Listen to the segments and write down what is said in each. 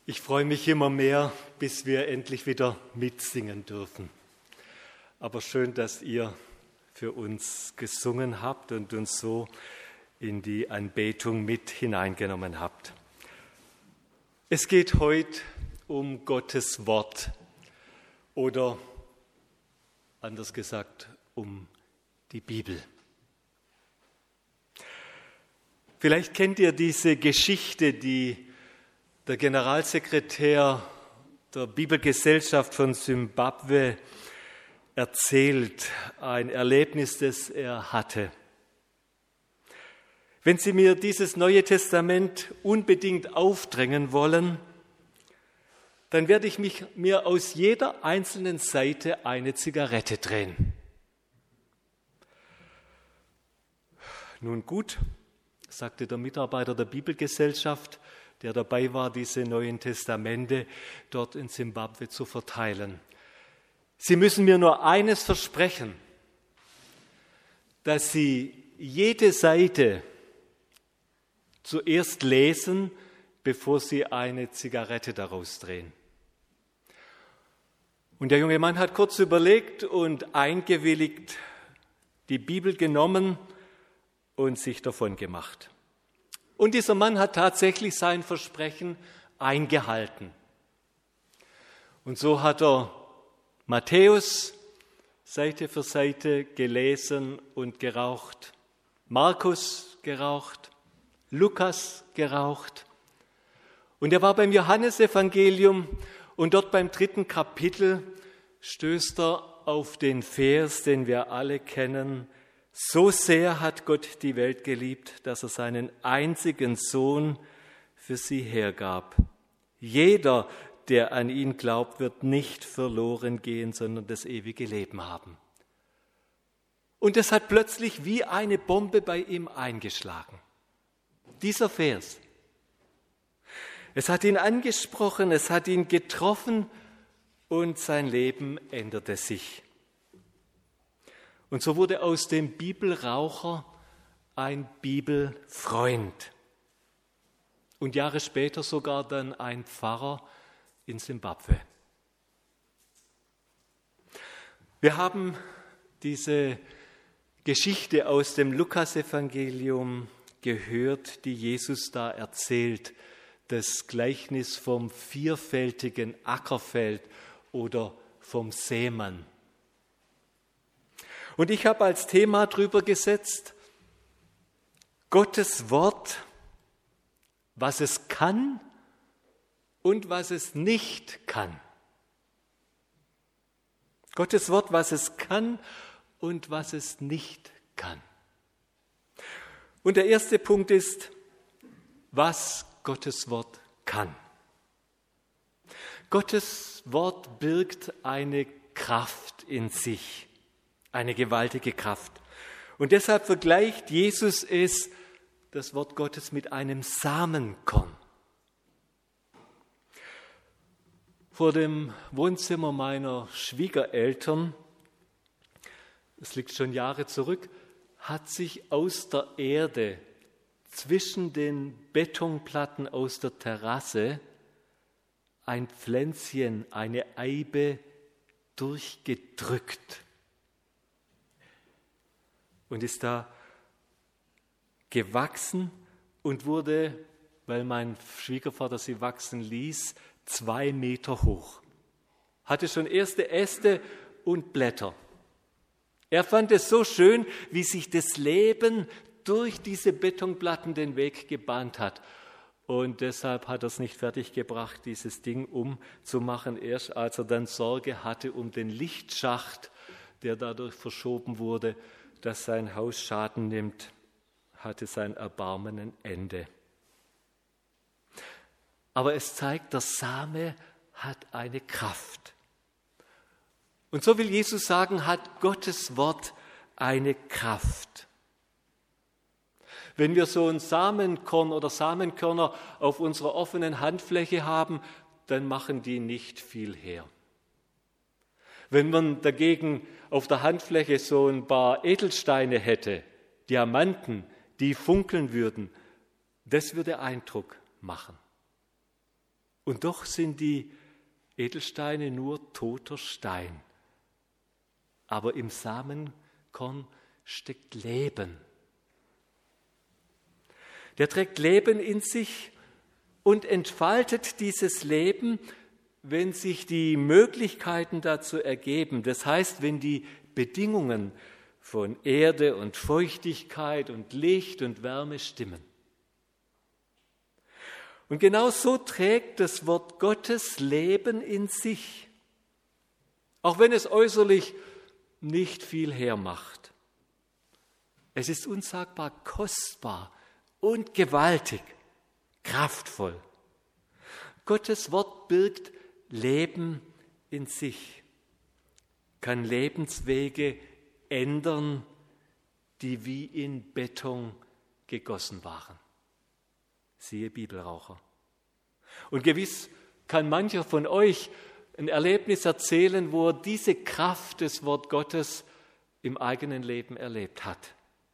Ich freue mich immer mehr, bis wir endlich wieder mitsingen dürfen. Aber schön, dass ihr für uns gesungen habt und uns so in die Anbetung mit hineingenommen habt. Es geht heute um Gottes Wort oder anders gesagt um die Bibel. Vielleicht kennt ihr diese Geschichte, die der Generalsekretär der Bibelgesellschaft von Simbabwe erzählt, ein Erlebnis, das er hatte. Wenn Sie mir dieses Neue Testament unbedingt aufdrängen wollen, dann werde ich mir aus jeder einzelnen Seite eine Zigarette drehen. Nun gut, sagte der Mitarbeiter der Bibelgesellschaft, der dabei war, diese Neuen Testamente dort in Simbabwe zu verteilen. Sie müssen mir nur eines versprechen, dass Sie jede Seite zuerst lesen, bevor Sie eine Zigarette daraus drehen. Und der junge Mann hat kurz überlegt und eingewilligt, die Bibel genommen und sich davon gemacht. Und dieser Mann hat tatsächlich sein Versprechen eingehalten. Und so hat er Matthäus Seite für Seite gelesen und geraucht, Markus geraucht, Lukas geraucht. Und er war beim Johannesevangelium und dort beim 3. Kapitel stößt er auf den Vers, den wir alle kennen: So sehr hat Gott die Welt geliebt, dass er seinen einzigen Sohn für sie hergab. Jeder, der an ihn glaubt, wird nicht verloren gehen, sondern das ewige Leben haben. Und es hat plötzlich wie eine Bombe bei ihm eingeschlagen. Dieser Vers. Es hat ihn angesprochen, es hat ihn getroffen und sein Leben änderte sich. Und so wurde aus dem Bibelraucher ein Bibelfreund. Und Jahre später sogar dann ein Pfarrer in Simbabwe. Wir haben diese Geschichte aus dem Lukasevangelium gehört, die Jesus da erzählt, das Gleichnis vom vierfältigen Ackerfeld oder vom Sämann. Und ich habe als Thema drüber gesetzt: Gottes Wort, was es kann und was es nicht kann. Gottes Wort, was es kann und was es nicht kann. Und der erste Punkt ist, was Gottes Wort kann. Gottes Wort birgt eine Kraft in sich. Eine gewaltige Kraft. Und deshalb vergleicht Jesus das Wort Gottes, mit einem Samenkorn. Vor dem Wohnzimmer meiner Schwiegereltern, das liegt schon Jahre zurück, hat sich aus der Erde zwischen den Betonplatten aus der Terrasse ein Pflänzchen, eine Eibe durchgedrückt. Und ist da gewachsen und wurde, weil mein Schwiegervater sie wachsen ließ, 2 Meter hoch. Hatte schon erste Äste und Blätter. Er fand es so schön, wie sich das Leben durch diese Betonplatten den Weg gebahnt hat. Und deshalb hat er es nicht fertiggebracht, dieses Ding umzumachen, erst als er dann Sorge hatte um den Lichtschacht, der dadurch verschoben wurde, dass sein Haus Schaden nimmt, hatte sein Erbarmen ein Ende. Aber es zeigt, der Same hat eine Kraft. Und so will Jesus sagen, hat Gottes Wort eine Kraft. Wenn wir so ein Samenkorn oder Samenkörner auf unserer offenen Handfläche haben, dann machen die nicht viel her. Wenn man dagegen auf der Handfläche so ein paar Edelsteine hätte, Diamanten, die funkeln würden, das würde Eindruck machen. Und doch sind die Edelsteine nur toter Stein. Aber im Samenkorn steckt Leben. Der trägt Leben in sich und entfaltet dieses Leben, wenn sich die Möglichkeiten dazu ergeben. Das heißt, wenn die Bedingungen von Erde und Feuchtigkeit und Licht und Wärme stimmen. Und genau so trägt das Wort Gottes Leben in sich, auch wenn es äußerlich nicht viel hermacht. Es ist unsagbar kostbar und gewaltig, kraftvoll. Gottes Wort birgt Leben in sich, kann Lebenswege ändern, die wie in Beton gegossen waren. Siehe Bibelraucher. Und gewiss kann mancher von euch ein Erlebnis erzählen, wo er diese Kraft des Wort Gottes im eigenen Leben erlebt hat.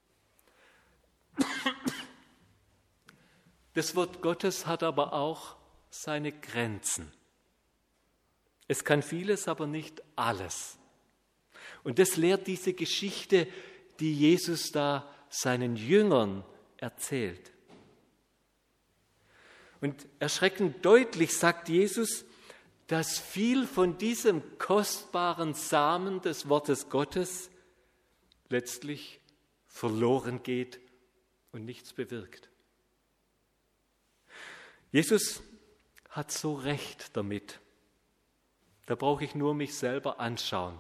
Das Wort Gottes hat aber auch seine Grenzen. Es kann vieles, aber nicht alles. Und das lehrt diese Geschichte, die Jesus da seinen Jüngern erzählt. Und erschreckend deutlich sagt Jesus, dass viel von diesem kostbaren Samen des Wortes Gottes letztlich verloren geht und nichts bewirkt. Jesus hat so recht damit. Da brauche ich nur mich selber anschauen.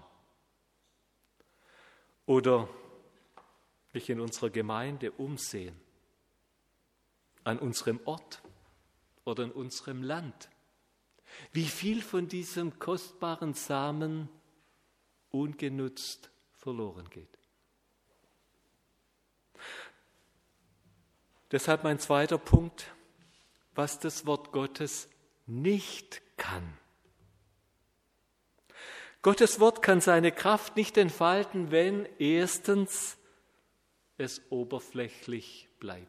Oder mich in unserer Gemeinde umsehen, an unserem Ort oder in unserem Land. Wie viel von diesem kostbaren Samen ungenutzt verloren geht. Deshalb mein zweiter Punkt, was das Wort Gottes nicht kann. Gottes Wort kann seine Kraft nicht entfalten, wenn erstens es oberflächlich bleibt.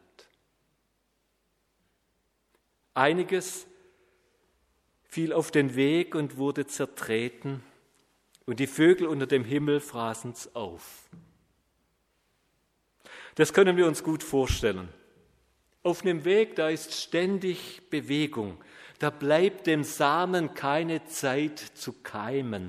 Einiges fiel auf den Weg und wurde zertreten, und die Vögel unter dem Himmel fraßen's auf. Das können wir uns gut vorstellen. Auf einem Weg, da ist ständig Bewegung, da bleibt dem Samen keine Zeit zu keimen.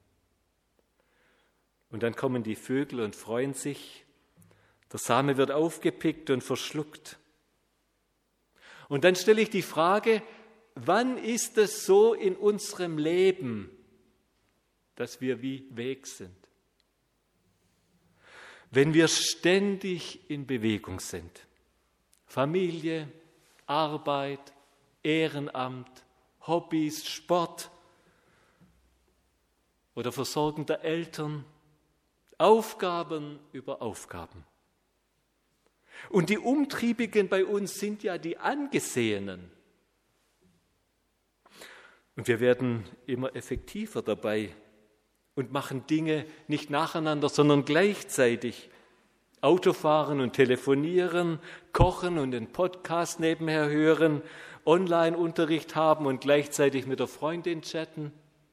Und dann kommen die Vögel und freuen sich, der Same wird aufgepickt und verschluckt. Und dann stelle ich die Frage, wann ist es so in unserem Leben, dass wir wie weg sind? Wenn wir ständig in Bewegung sind. Familie, Arbeit, Ehrenamt, Hobbys, Sport oder Versorgen der Eltern, Aufgaben über Aufgaben. Und die Umtriebigen bei uns sind ja die Angesehenen. Und wir werden immer effektiver dabei und machen Dinge nicht nacheinander, sondern gleichzeitig. Autofahren und telefonieren, kochen und den Podcast nebenher hören, Online-Unterricht haben und gleichzeitig mit der Freundin chatten.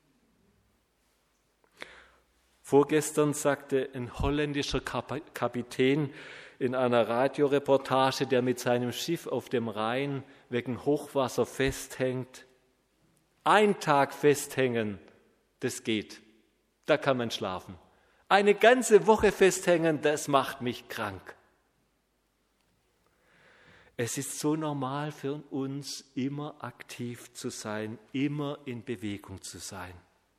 Vorgestern sagte ein holländischer Kapitän in einer Radioreportage, der mit seinem Schiff auf dem Rhein wegen Hochwasser festhängt: Ein Tag festhängen, das geht, da kann man schlafen. Eine ganze Woche festhängen, das macht mich krank. Es ist so normal für uns, immer aktiv zu sein, immer in Bewegung zu sein.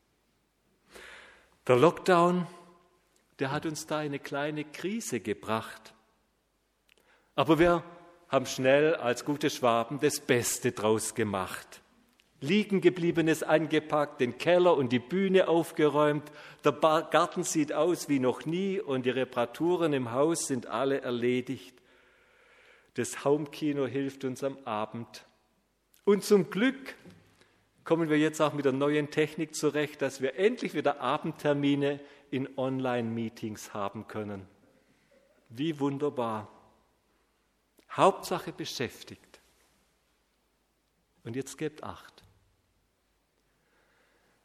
Der Lockdown, der hat uns da eine kleine Krise gebracht. Aber wir haben schnell als gute Schwaben das Beste draus gemacht. Liegengebliebenes angepackt, den Keller und die Bühne aufgeräumt. Der Garten sieht aus wie noch nie und die Reparaturen im Haus sind alle erledigt. Das Homekino hilft uns am Abend. Und zum Glück kommen wir jetzt auch mit der neuen Technik zurecht, dass wir endlich wieder Abendtermine in Online-Meetings haben können. Wie wunderbar. Hauptsache beschäftigt. Und jetzt gebt Acht.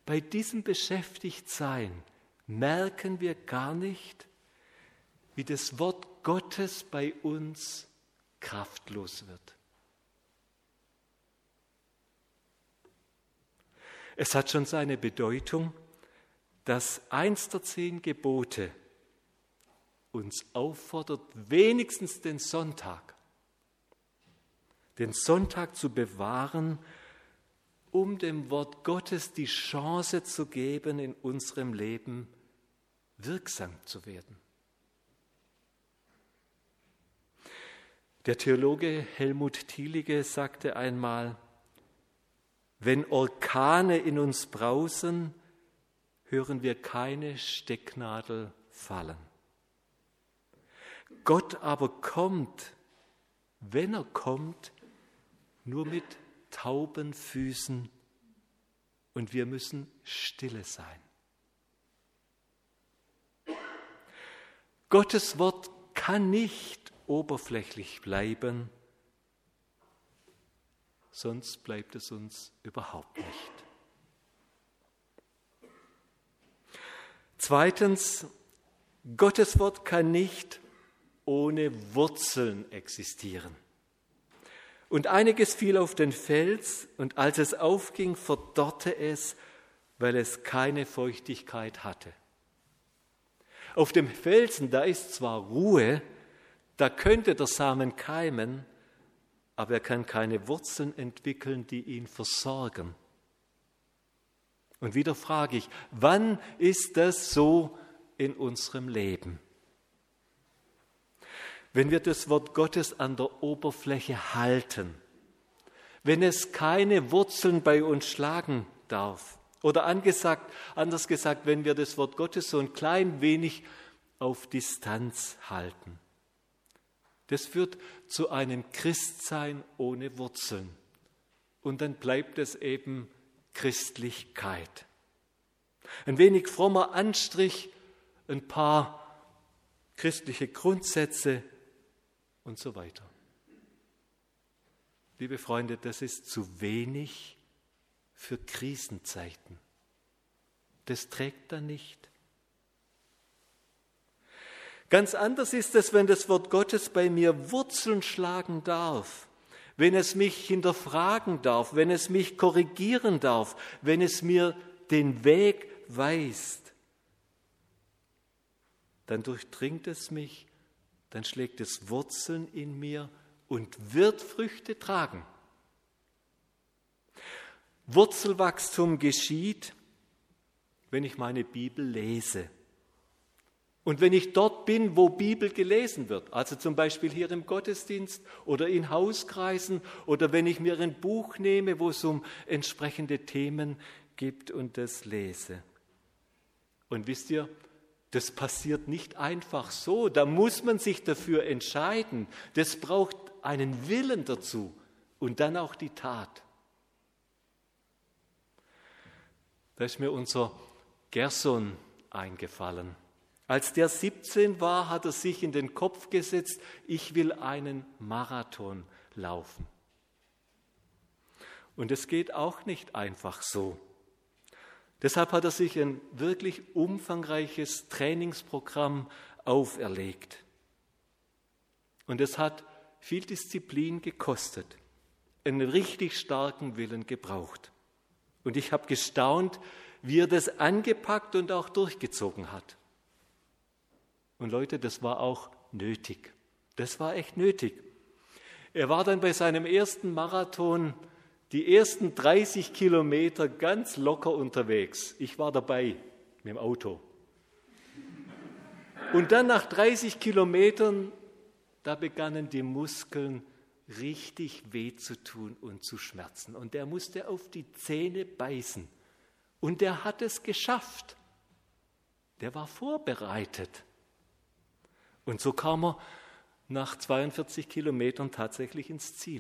bei diesem Beschäftigtsein merken wir gar nicht, wie das Wort Gottes bei uns kraftlos wird. Es hat schon seine Bedeutung, dass eins der 10 Gebote uns auffordert, wenigstens den Sonntag zu bewahren, um dem Wort Gottes die Chance zu geben, in unserem Leben wirksam zu werden. Der Theologe Helmut Thielige sagte einmal, wenn Orkane in uns brausen, hören wir keine Stecknadel fallen. Gott aber kommt, wenn er kommt, nur mit tauben Füßen und wir müssen stille sein. Gottes Wort kann nicht oberflächlich bleiben, sonst bleibt es uns überhaupt nicht. Zweitens, Gottes Wort kann nicht ohne Wurzeln existieren. Und einiges fiel auf den Fels, und als es aufging, verdorrte es, weil es keine Feuchtigkeit hatte. Auf dem Felsen, da ist zwar Ruhe, da könnte der Samen keimen, aber er kann keine Wurzeln entwickeln, die ihn versorgen. Und wieder frage ich, wann ist das so in unserem Leben? Wenn wir das Wort Gottes an der Oberfläche halten, wenn es keine Wurzeln bei uns schlagen darf, oder anders gesagt, wenn wir das Wort Gottes so ein klein wenig auf Distanz halten. Das führt zu einem Christsein ohne Wurzeln. Und dann bleibt es eben Christlichkeit. Ein wenig frommer Anstrich, ein paar christliche Grundsätze und so weiter. Liebe Freunde, das ist zu wenig für Krisenzeiten. Das trägt dann nicht. Ganz anders ist es, wenn das Wort Gottes bei mir Wurzeln schlagen darf, wenn es mich hinterfragen darf, wenn es mich korrigieren darf, wenn es mir den Weg weist. Dann durchdringt es mich, dann schlägt es Wurzeln in mir und wird Früchte tragen. Wurzelwachstum geschieht, wenn ich meine Bibel lese. Und wenn ich dort bin, wo Bibel gelesen wird, also zum Beispiel hier im Gottesdienst oder in Hauskreisen oder wenn ich mir ein Buch nehme, wo es um entsprechende Themen geht und das lese. Und wisst ihr, das passiert nicht einfach so, da muss man sich dafür entscheiden. Das braucht einen Willen dazu und dann auch die Tat. Da ist mir unser Gerson eingefallen. Als der 17 war, hat er sich in den Kopf gesetzt, ich will einen Marathon laufen. Und es geht auch nicht einfach so. Deshalb hat er sich ein wirklich umfangreiches Trainingsprogramm auferlegt. Und es hat viel Disziplin gekostet, einen richtig starken Willen gebraucht. Und ich habe gestaunt, wie er das angepackt und auch durchgezogen hat. Und Leute, das war auch nötig. Das war echt nötig. Er war dann bei seinem ersten Marathon die ersten 30 Kilometer ganz locker unterwegs. Ich war dabei mit dem Auto. Und dann nach 30 Kilometern, da begannen die Muskeln richtig weh zu tun und zu schmerzen. Und er musste auf die Zähne beißen. Und er hat es geschafft. Der war vorbereitet. Und so kam er nach 42 Kilometern tatsächlich ins Ziel.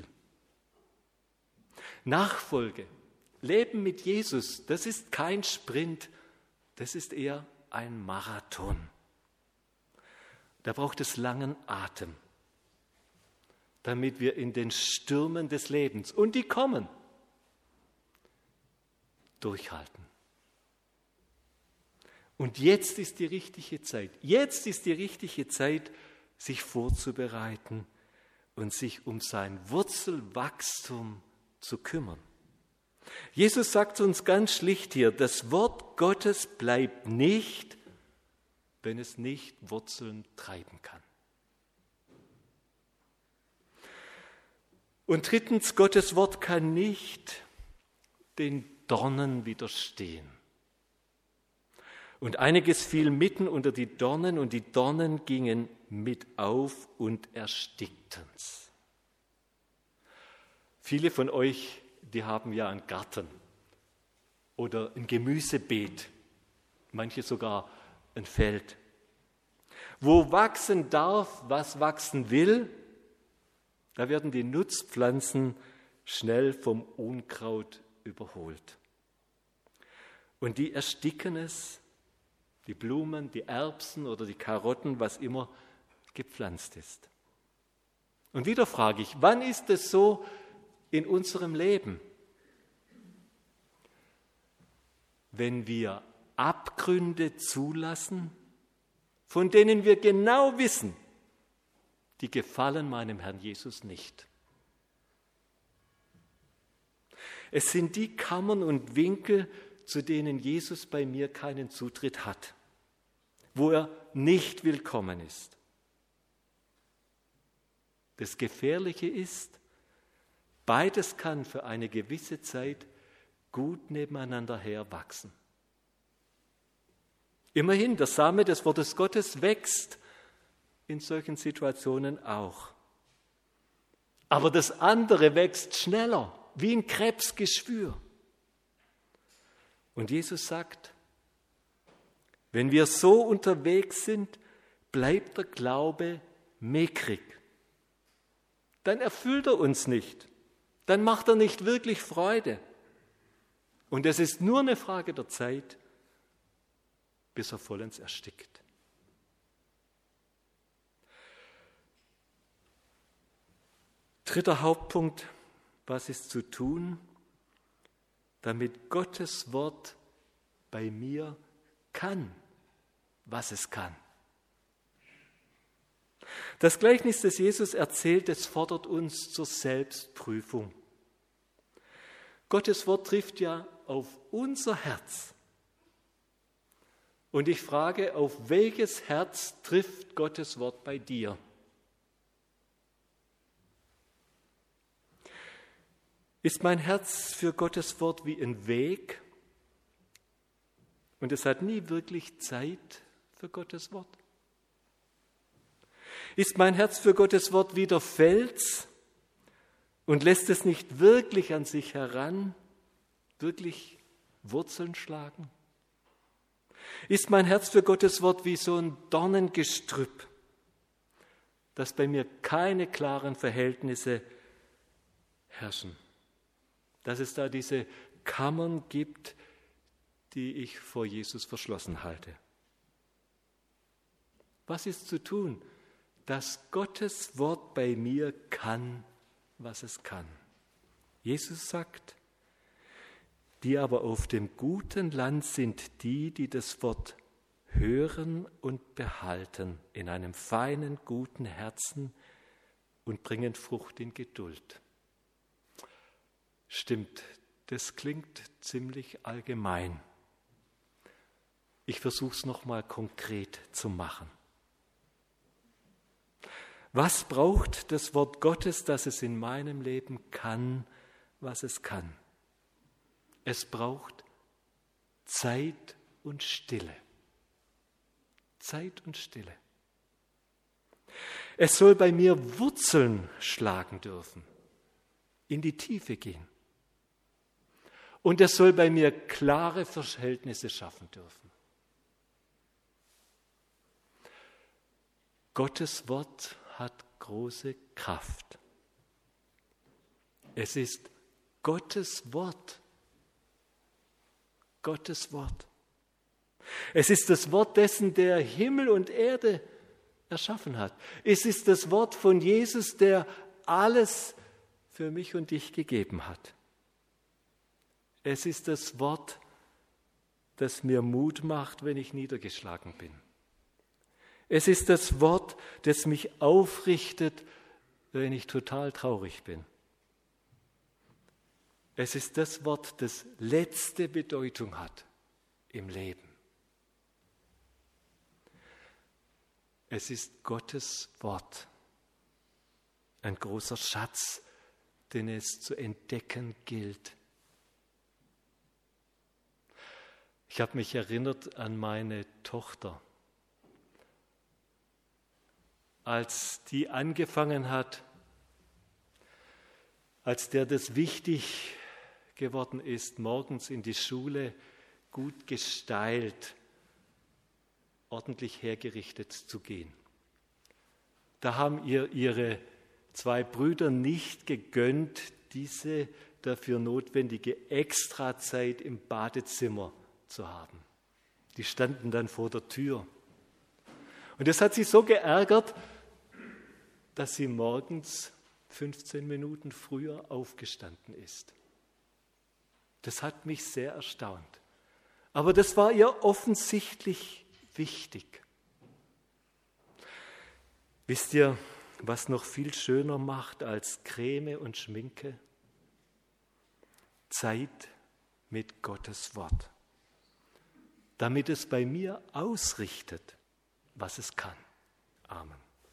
Nachfolge, Leben mit Jesus, das ist kein Sprint, das ist eher ein Marathon. Da braucht es langen Atem, damit wir in den Stürmen des Lebens, und die kommen, durchhalten. Und jetzt ist die richtige Zeit. Jetzt ist die richtige Zeit, sich vorzubereiten und sich um sein Wurzelwachstum zu kümmern. Jesus sagt uns ganz schlicht hier, das Wort Gottes bleibt nicht, wenn es nicht Wurzeln treiben kann. Und drittens, Gottes Wort kann nicht den Dornen widerstehen. Und einiges fiel mitten unter die Dornen und die Dornen gingen mit auf und erstickten's. Viele von euch, die haben ja einen Garten oder ein Gemüsebeet, manche sogar ein Feld. Wo wachsen darf, was wachsen will, da werden die Nutzpflanzen schnell vom Unkraut überholt. Und die ersticken es, die Blumen, die Erbsen oder die Karotten, was immer gepflanzt ist. Und wieder frage ich, wann ist es so in unserem Leben? Wenn wir Abgründe zulassen, von denen wir genau wissen, die gefallen meinem Herrn Jesus nicht. Es sind die Kammern und Winkel, zu denen Jesus bei mir keinen Zutritt hat, wo er nicht willkommen ist. Das Gefährliche ist, beides kann für eine gewisse Zeit gut nebeneinander herwachsen. Immerhin, der Same des Wortes Gottes wächst in solchen Situationen auch. Aber das andere wächst schneller, wie ein Krebsgeschwür. Und Jesus sagt, wenn wir so unterwegs sind, bleibt der Glaube mickrig. Dann erfüllt er uns nicht. Dann macht er nicht wirklich Freude. Und es ist nur eine Frage der Zeit, bis er vollends erstickt. Dritter Hauptpunkt, was ist zu tun, damit Gottes Wort bei mir kann, was es kann. Das Gleichnis, das Jesus erzählt, es fordert uns zur Selbstprüfung. Gottes Wort trifft ja auf unser Herz. Und ich frage, auf welches Herz trifft Gottes Wort bei dir? Ist mein Herz für Gottes Wort wie ein Weg und es hat nie wirklich Zeit für Gottes Wort? Ist mein Herz für Gottes Wort wie der Fels und lässt es nicht wirklich an sich heran, wirklich Wurzeln schlagen? Ist mein Herz für Gottes Wort wie so ein Dornengestrüpp, dass bei mir keine klaren Verhältnisse herrschen? Dass es da diese Kammern gibt, die ich vor Jesus verschlossen halte. Was ist zu tun, dass Gottes Wort bei mir kann, was es kann? Jesus sagt, die aber auf dem guten Land sind die, die das Wort hören und behalten in einem feinen, guten Herzen und bringen Frucht in Geduld. Stimmt, das klingt ziemlich allgemein. Ich versuche es nochmal konkret zu machen. Was braucht das Wort Gottes, dass es in meinem Leben kann, was es kann? Es braucht Zeit und Stille. Zeit und Stille. Es soll bei mir Wurzeln schlagen dürfen, in die Tiefe gehen. Und es soll bei mir klare Verhältnisse schaffen dürfen. Gottes Wort hat große Kraft. Es ist Gottes Wort. Gottes Wort. Es ist das Wort dessen, der Himmel und Erde erschaffen hat. Es ist das Wort von Jesus, der alles für mich und dich gegeben hat. Es ist das Wort, das mir Mut macht, wenn ich niedergeschlagen bin. Es ist das Wort, das mich aufrichtet, wenn ich total traurig bin. Es ist das Wort, das letzte Bedeutung hat im Leben. Es ist Gottes Wort, ein großer Schatz, den es zu entdecken gilt. Ich habe mich erinnert an meine Tochter. Als die angefangen hat, als der das wichtig geworden ist, morgens in die Schule gut gestylt, ordentlich hergerichtet zu gehen. Da haben ihr ihre 2 Brüder nicht gegönnt, diese dafür notwendige Extrazeit im Badezimmer zu haben. Die standen dann vor der Tür. Und das hat sie so geärgert, dass sie morgens 15 Minuten früher aufgestanden ist. Das hat mich sehr erstaunt. Aber das war ihr offensichtlich wichtig. Wisst ihr, was noch viel schöner macht als Creme und Schminke? Zeit mit Gottes Wort, damit es bei mir ausrichtet, was es kann. Amen.